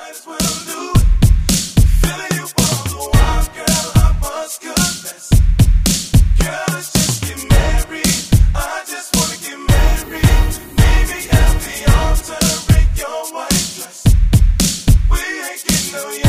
as well do it. Feeling you for a while, girl, I must confess. Girl, let's just get married. I just wanna get married. Meet me at the altar in your white dress. We ain't getting no younger.